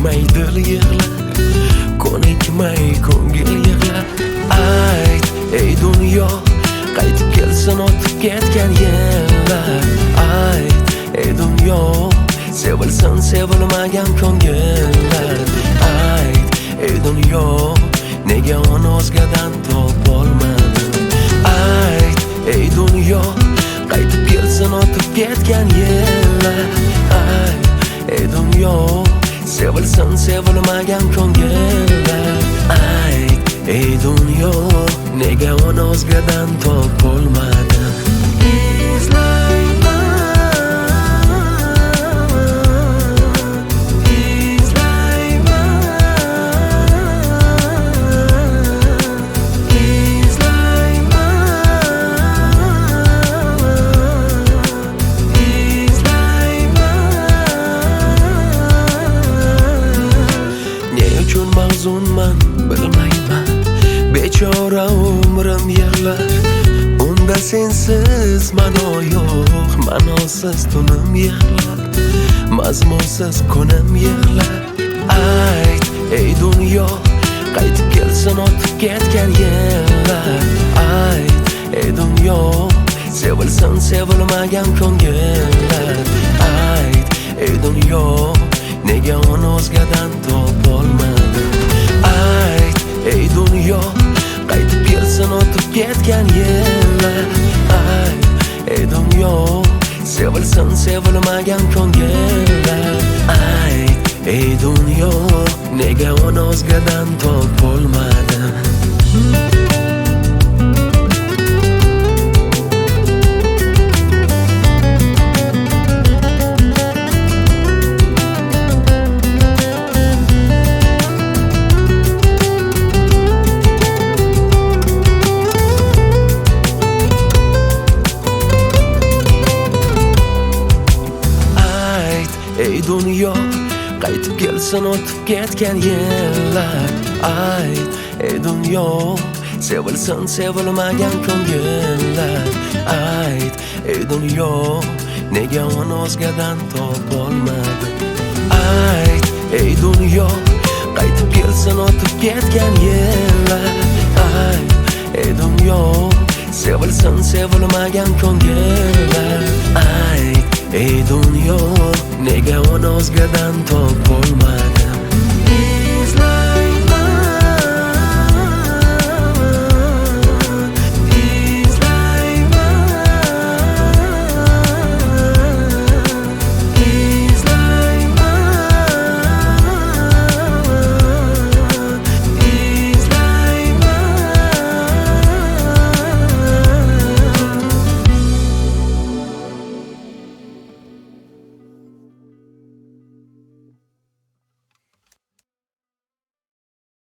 ko'nikmay dil yig'lar, ko'nikmay ko'ngil yig'lar. Ayt ey dunyo, qaytib kelsin o'tib ketgan yillar. Ayt ey dunyo, sevilsin sevilmagan ko'ngillar. Ayt ey dunyo, nega uni o'zgadan topolmadim. Ayt ey dunyo, qaytib kelsin o'tib ketgan yillar. Ayt ey dunyo, sevilsin sevilmagan ko'ngillar. Ayt ey dunyo, nega uni o'zgadan topolmadim. Mahzunman bilmayman, bechora umrim yig'lar. Unda sensiz ma'no yo'q, ma'nosiz tunim yig'lar, mazmunsiz kunim yig'lar. Ayt ey dunyo, qaytib kelsin o'tib ketgan yillar. Ayt ey dunyo, sevilsin sevilmagan ko'ngillar. Ayt ey dunyo, nega uni o'zgadan topolmadim. Ayt ey dunyo, qaytib kelsin o'tib ketgan yillar. Ayt ey dunyo, sevilsin sevilmagan ko'ngillar. Ayt ey dunyo, nega uni o'zgadan topolmadim. Ey dunyo, qaytib kelsin o'tib ketgan yillar. Ayt ey dunyo, sevilsin sevilmagan ko'ngillar. Ayt ey dunyo, nega uni o'zgadan topolmadim. Ayt ey dunyo, qaytib kelsin o'tib ketgan yillar. Ayt ey dunyo, sevilsin sevilmagan ko'ngillar. Ayt ey dunyo, nega uni o'zgadan topolmadim.